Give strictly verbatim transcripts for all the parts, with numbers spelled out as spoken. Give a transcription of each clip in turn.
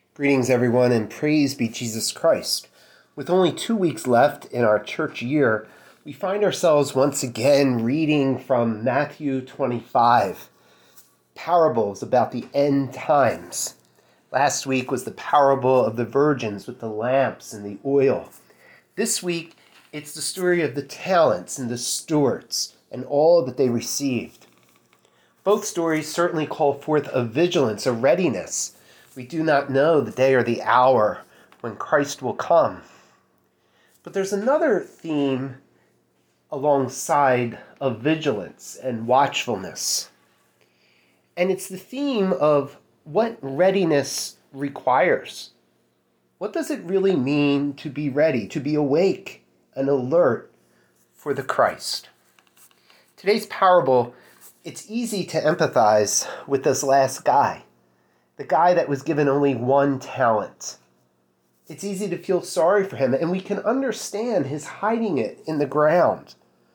Greetings, everyone, and praise be Jesus Christ. With only two weeks left in our church year, we find ourselves once again reading from Matthew twenty-five, parables about the end times. Last week was the parable of the virgins with the lamps and the oil. This week, it's the story of the talents and the stewards and all that they received. Both stories certainly call forth a vigilance, a readiness. We do not know the day or the hour when Christ will come. But there's another theme alongside of vigilance and watchfulness. And it's the theme of what readiness requires. What does it really mean to be ready, to be awake and alert for the Christ? Today's parable, it's easy to empathize with this last guy. The guy that was given only one talent. It's easy to feel sorry for him, and we can understand his hiding it in the ground.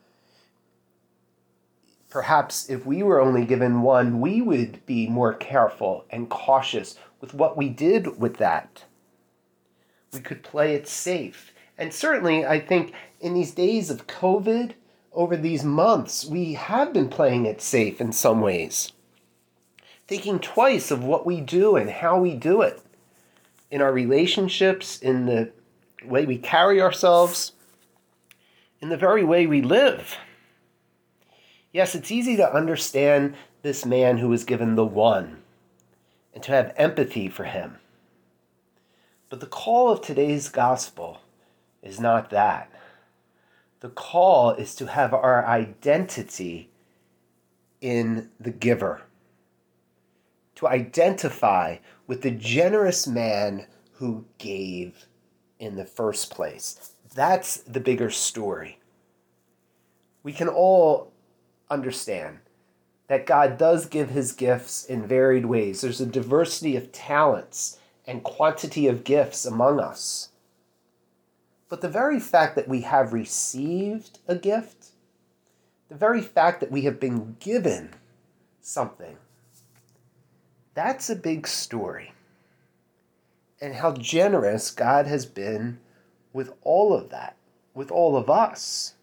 Perhaps if we were only given one, we would be more careful and cautious with what we did with that. We could play it safe. And certainly, I think in these days of COVID, over these months, we have been playing it safe in some ways. Thinking twice of what we do and how we do it in our relationships, in the way we carry ourselves, in the very way we live. Yes, it's easy to understand this man who was given the one and to have empathy for him. But the call of today's gospel is not that. The call is to have our identity in the giver. To identify with the generous man who gave in the first place. That's the bigger story. We can all understand that God does give his gifts in varied ways. There's a diversity of talents and quantity of gifts among us. But the very fact that we have received a gift, the very fact that we have been given something, that's a big story. And how generous God has been with all of that, with all of us.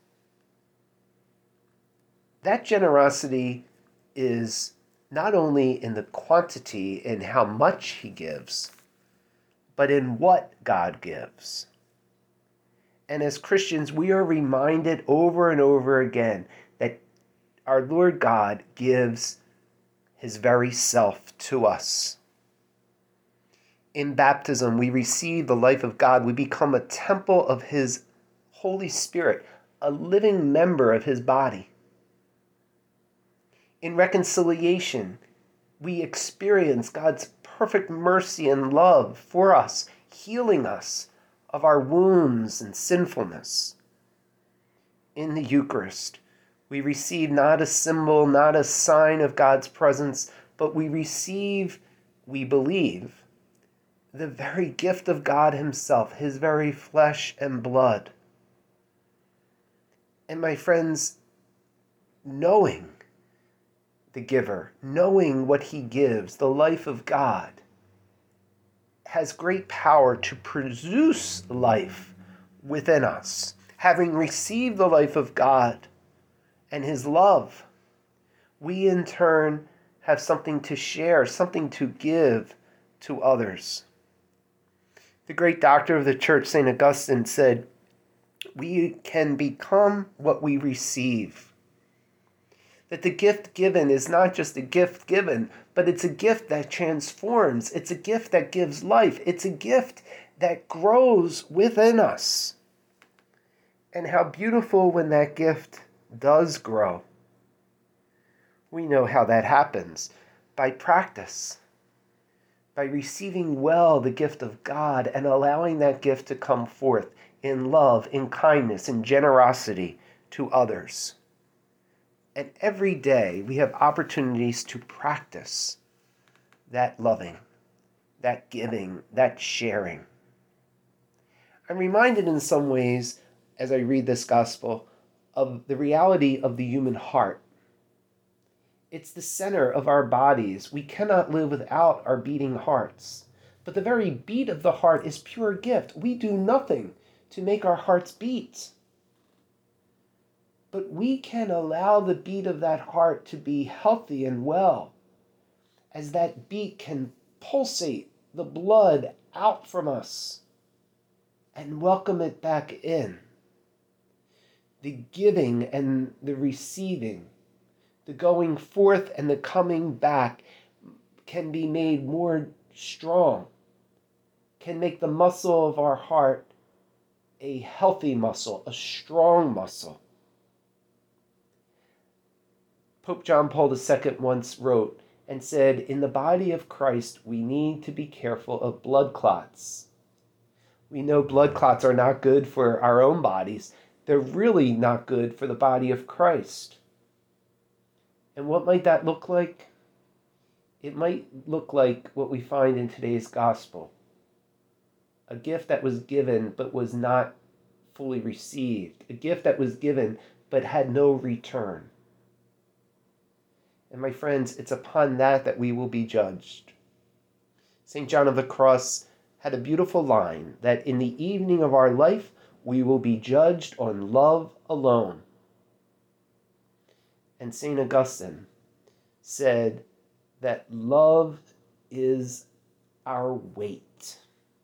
That generosity is not only in the quantity in how much he gives, but in what God gives. And as Christians, we are reminded over and over again that our Lord God gives his very self to us. In baptism, we receive the life of God. We become a temple of his Holy Spirit, a living member of his body. In reconciliation, we experience God's perfect mercy and love for us, healing us of our wounds and sinfulness. In the Eucharist, we receive not a symbol, not a sign of God's presence, but we receive, we believe, the very gift of God himself, his very flesh and blood. And my friends, knowing the giver, knowing what he gives, the life of God, has great power to produce life within us. Having received the life of God and his love, we in turn have something to share, something to give to others. The great doctor of the church, Saint Augustine, said, we can become what we receive. That the gift given is not just a gift given, but it's a gift that transforms. It's a gift that gives life. It's a gift that grows within us. And how beautiful when that gift does grow. We know how that happens by practice, by receiving well the gift of God and allowing that gift to come forth in love, in kindness, in generosity to others. And every day we have opportunities to practice that loving, that giving, that sharing. I'm reminded in some ways, as I read this gospel, of the reality of the human heart. It's the center of our bodies. We cannot live without our beating hearts. But the very beat of the heart is pure gift. We do nothing to make our hearts beat. But we can allow the beat of that heart to be healthy and well, as that beat can pulsate the blood out from us and welcome it back in. The giving and the receiving, the going forth and the coming back can be made more strong, can make the muscle of our heart a healthy muscle, a strong muscle. Pope John Paul the Second once wrote and said, in the body of Christ, we need to be careful of blood clots. We know blood clots are not good for our own bodies. They're really not good for the body of Christ. And what might that look like? It might look like what we find in today's gospel. A gift that was given but was not fully received. A gift that was given but had no return. And my friends, it's upon that that we will be judged. Saint John of the Cross had a beautiful line that in the evening of our life, we will be judged on love alone. And Saint Augustine said that love is our weight.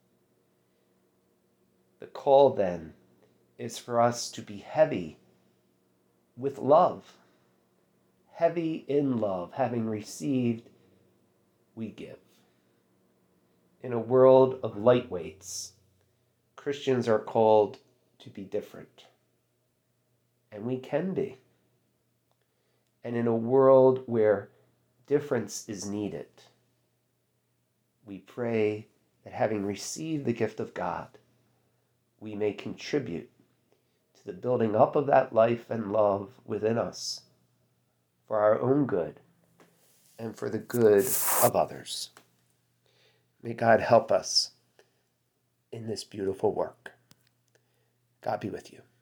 The call then is for us to be heavy with love. Heavy in love, having received, we give. In a world of lightweights, Christians are called to be different. And we can be. And in a world where difference is needed, we pray that having received the gift of God, we may contribute to the building up of that life and love within us for our own good and for the good of others. May God help us in this beautiful work. God be with you.